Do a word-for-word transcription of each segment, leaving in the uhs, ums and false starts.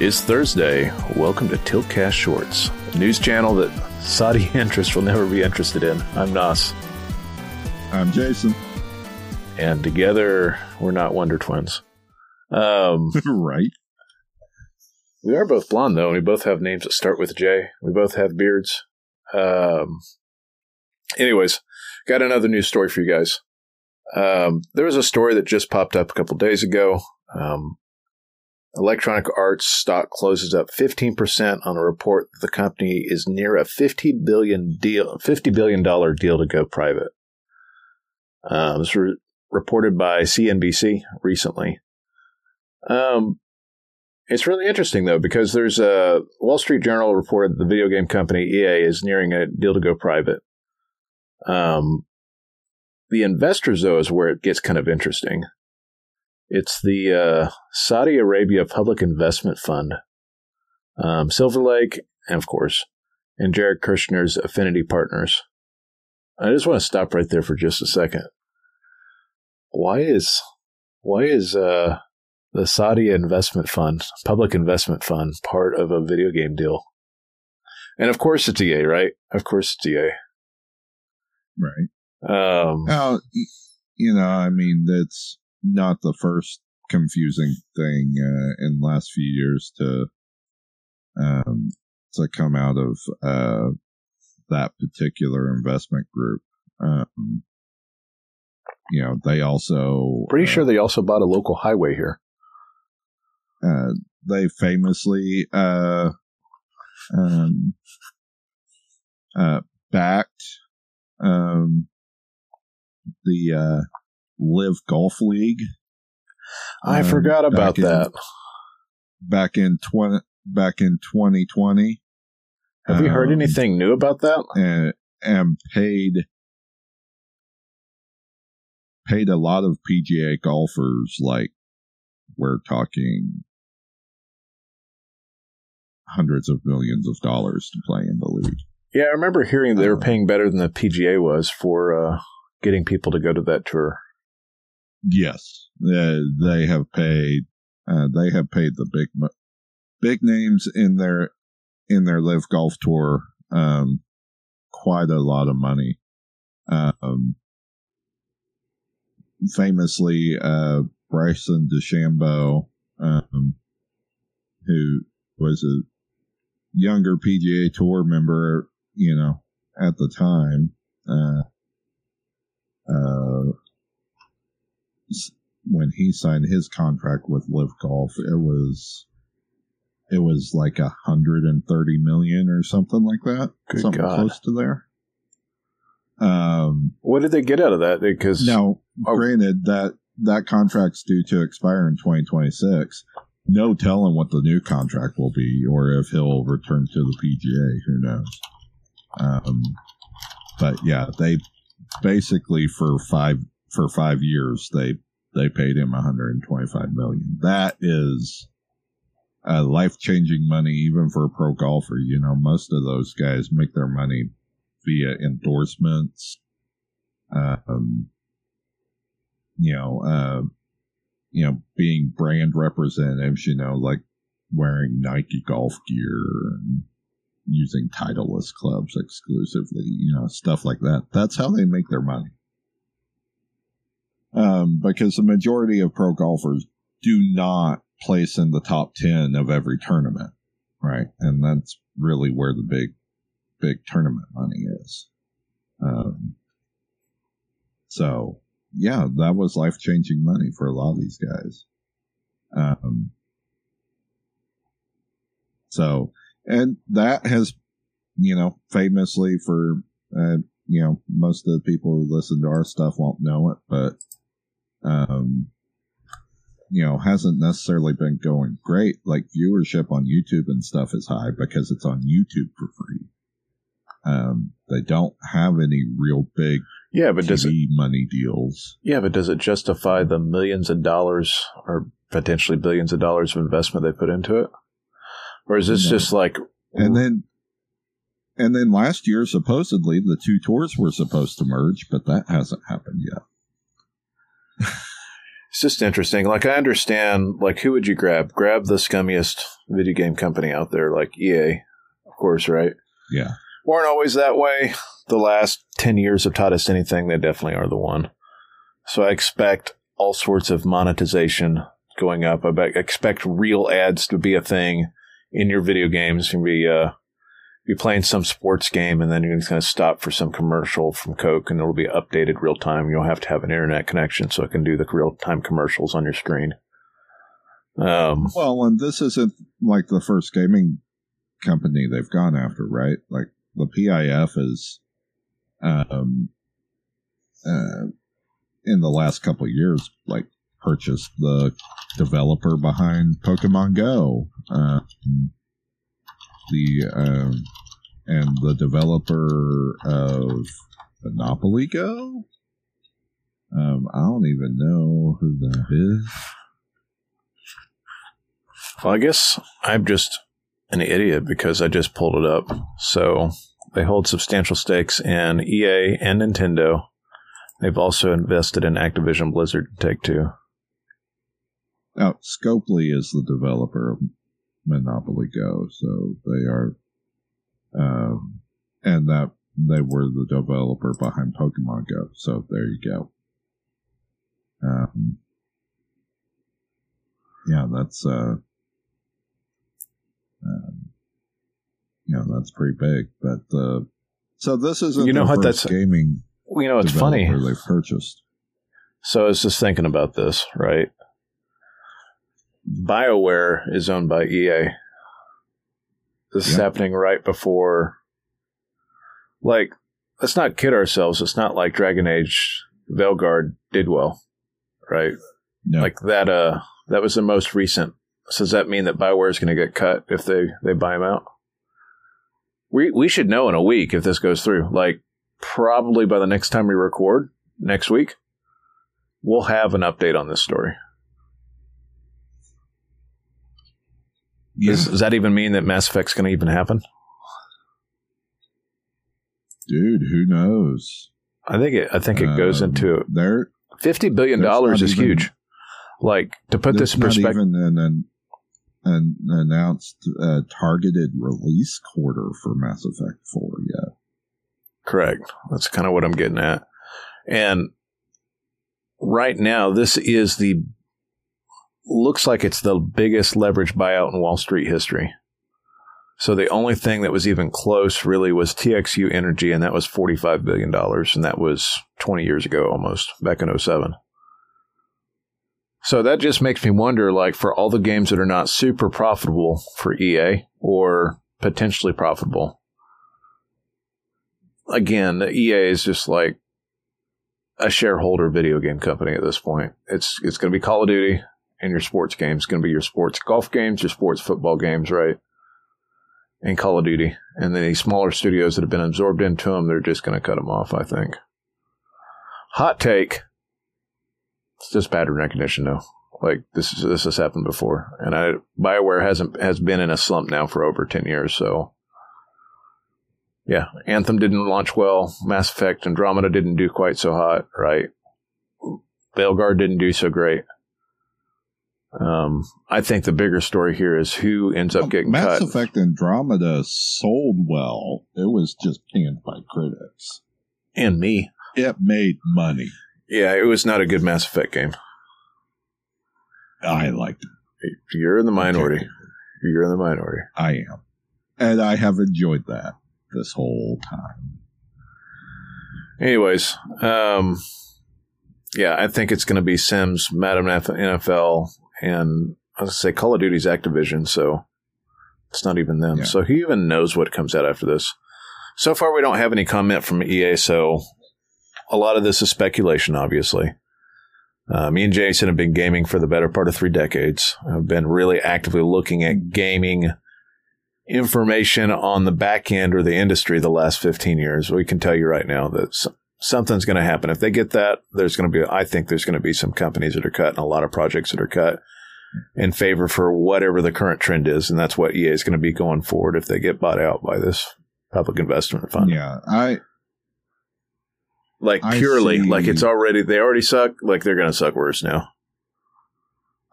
It's Thursday. Welcome to Tiltcast Shorts, a news channel that Saudi interests will never be interested in. I'm Nas. I'm Jason. And together, we're not Wonder Twins. Um, right. We are both blonde, though, and we both have names that start with J. We both have beards. Um, anyways, got another news story for you guys. Um, there was a story that just popped up a couple days ago. Um, Electronic Arts stock closes up fifteen percent on a report that the company is near a fifty billion dollars deal, fifty billion dollars deal to go private. Uh, this was re- reported by C N B C recently. Um, it's really interesting, though, because there's a Wall Street Journal reported that the video game company E A is nearing a deal to go private. Um, the investors, though, is where it gets kind of interesting. It's the uh, Saudi Arabia Public Investment Fund, um, Silver Lake, and of course, and Jared Kushner's Affinity Partners. I just want to stop right there for just a second. Why is why is uh, the Saudi Investment Fund, Public Investment Fund, part of a video game deal? And of course, it's E A, right? Of course, it's E A. Right. Um, now, you know, I mean, that's not the first confusing thing uh, in the last few years to um, to come out of uh, that particular investment group. Um, you know, they also pretty uh, sure they also bought a local highway here. Uh, they famously uh, um, uh, backed um, the uh, Live Golf League. I um, forgot about back that. In, back in twenty back in twenty twenty. Have um, you heard um, anything new about that? And, and paid paid a lot of P G A golfers, like we're talking hundreds of millions of dollars to play in the league. Yeah, I remember hearing they were um, paying better than the P G A was for uh, getting people to go to that tour. Yes, uh, they have paid. Uh, they have paid the big, big names in their in their Live Golf Tour um, quite a lot of money. Um, famously, uh, Bryson DeChambeau, um, who was a younger P G A Tour member, you know, at the time. Uh, uh, when he signed his contract with Live Golf, it was it was like a hundred and thirty million or something like that. Good something God. Close to there. Um, what did they get out of that? Because now, oh. granted that that contract's due to expire in twenty twenty-six. No telling what the new contract will be, or if he'll return to the P G A. Who knows? Um, but yeah, they basically for five. For five years, they they paid him one hundred twenty-five million dollars. That is uh, life-changing money, even for a pro golfer. You know, most of those guys make their money via endorsements. Um, you know, uh, you know, being brand representatives. You know, like wearing Nike golf gear and using Titleist clubs exclusively. You know, stuff like that. That's how they make their money. Um, because the majority of pro golfers do not place in the top ten of every tournament, right? And that's really where the big, big tournament money is. Um, so, yeah, that was life-changing money for a lot of these guys. Um, so, and that has, you know, famously for, uh, you know, most of the people who listen to our stuff won't know it, but Um, you know, hasn't necessarily been going great. Like viewership on YouTube and stuff is high because it's on YouTube for free. Um, they don't have any real big yeah, but T V does it, money deals. Yeah, but does it justify the millions of dollars or potentially billions of dollars of investment they put into it? Or is this no. just like... And then, and then last year, supposedly, the two tours were supposed to merge, but that hasn't happened yet. It's just interesting. Like, I understand, like, who would you grab? Grab the scummiest video game company out there, like E A, of course, right? Yeah. Weren't always that way. The last ten years have taught us anything. They definitely are the one. So I expect all sorts of monetization going up. I be- expect real ads to be a thing in your video games. You can be, uh, be playing some sports game, and then you're just going to stop for some commercial from Coke, and it'll be updated real time. You'll have to have an internet connection so it can do the real time commercials on your screen. Um, well, and this isn't like the first gaming company they've gone after, right? Like the P I F is, um, uh, in the last couple of years, like purchased the developer behind Pokemon Go. Um, the um, and the developer of Monopoly Go. Um, I don't even know who that is. Well, I guess I'm just an idiot because I just pulled it up. So they hold substantial stakes in E A and Nintendo. They've also invested in Activision Blizzard and Take-Two. Now, Scopely is the developer of Monopoly Go, so they are, um, and that they were the developer behind Pokemon Go. So there you go. Um, yeah, that's uh, um, yeah, that's pretty big. But uh, so this isn't you know the what first that's gaming. Well, you know, it's funny. They've purchased. So I was just thinking about this, right? BioWare is owned by E A. This is Yep. happening right before. Like, let's not kid ourselves. It's not like Dragon Age Veilguard did well, right? No. Like that. Uh, that was the most recent. So does that mean that BioWare is going to get cut if they they buy them out? We we should know in a week if this goes through. Like, probably by the next time we record next week, we'll have an update on this story. Yeah. Is, does that even mean that Mass Effect's going to even happen? Dude, who knows? I think it. I think it goes Um, into there. fifty billion dollars is even- huge. Like, to put this in There's not perspective, even an, an, an announced uh, targeted release quarter for Mass Effect four yet. correct. That's kind of what I'm getting at. And right now, this is the looks like it's the biggest leverage buyout in Wall Street history. So the only thing that was even close really was T X U Energy, and that was forty-five billion dollars, and that was twenty years ago almost, back in oh seven. So that just makes me wonder, like, for all the games that are not super profitable for E A or potentially profitable, again, the E A is just like a shareholder video game company at this point. It's it's going to be Call of Duty, and your sports games. It's going to be your sports golf games, your sports football games, right? And Call of Duty. And then these smaller studios that have been absorbed into them, they're just going to cut them off, I think. Hot take. It's just pattern recognition, though. Like, this is this has happened before. And I BioWare hasn't has been in a slump now for over ten years, so yeah. Anthem didn't launch well. Mass Effect Andromeda didn't do quite so hot, right? Veilguard didn't do so great. Um, I think the bigger story here is who ends up Well, getting Mass cut. Effect Andromeda sold well. It was just panned by critics. And me. It made money. Yeah, it was not a good Mass Effect game. I liked it. You're in the minority. Okay. You're in the minority. I am. And I have enjoyed that this whole time. Anyways, um, yeah, I think it's going to be Sims, Madden N F L, and I was going to say Call of Duty's Activision, so it's not even them. Yeah. So who even knows what comes out after this? So far, we don't have any comment from E A, so a lot of this is speculation, obviously. Uh, me and Jason have been gaming for the better part of three decades. I've been really actively looking at gaming information on the back end or the industry the last fifteen years. We can tell you right now that some, something's going to happen. If they get that, there's going to be, I think there's going to be some companies that are cut and a lot of projects that are cut in favor for whatever the current trend is. And that's what E A is going to be going forward if they get bought out by this public investment fund. Yeah, I Like I purely, see. like it's already, they already suck. Like they're going to suck worse now.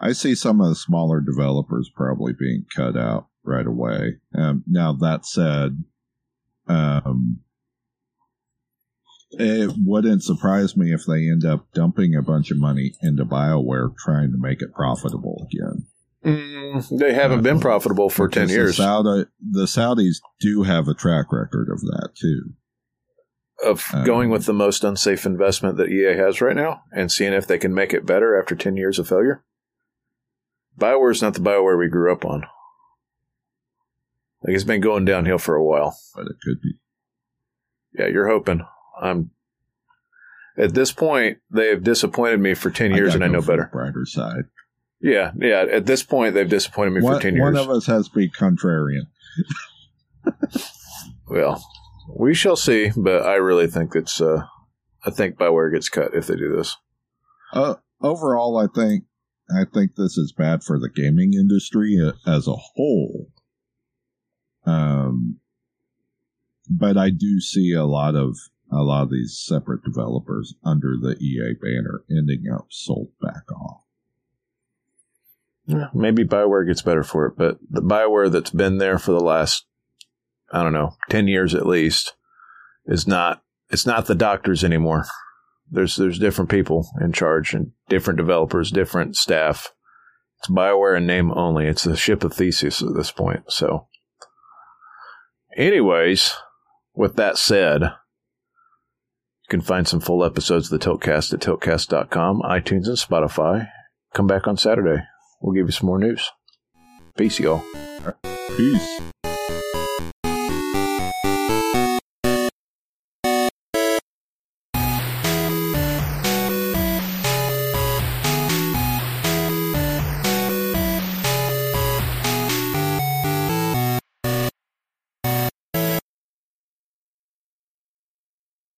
I see some of the smaller developers probably being cut out right away. Um, now, that said, um, it wouldn't surprise me if they end up dumping a bunch of money into BioWare trying to make it profitable again. Mm, they haven't uh, been profitable for ten years. The, Saudi, the Saudis do have a track record of that, too. Of um, going with the most unsafe investment that E A has right now and seeing if they can make it better after ten years of failure. BioWare is not the BioWare we grew up on. Like, it's been going downhill for a while. But it could be. Yeah, you're hoping. I'm. At this point, they have disappointed me for ten years, I and I know better. Brighter side. Yeah, yeah. At this point, they've disappointed me one, for ten years. One of us has to be contrarian. Well, we shall see, but I really think it's. Uh, I think BioWare gets cut if they do this. Uh, overall, I think I think this is bad for the gaming industry as a whole. Um, but I do see a lot of a lot of these separate developers under the E A banner ending up sold back off. Yeah, maybe BioWare gets better for it, but the BioWare that's been there for the last, I don't know, ten years at least, is not. It's not the doctors anymore. There's there's different people in charge and different developers, different staff. It's BioWare in name only. It's the ship of Theseus at this point. So, anyways, with that said, you can find some full episodes of the Tiltcast at tiltcast dot com, iTunes, and Spotify. Come back on Saturday. We'll give you some more news. Peace, y'all. Peace.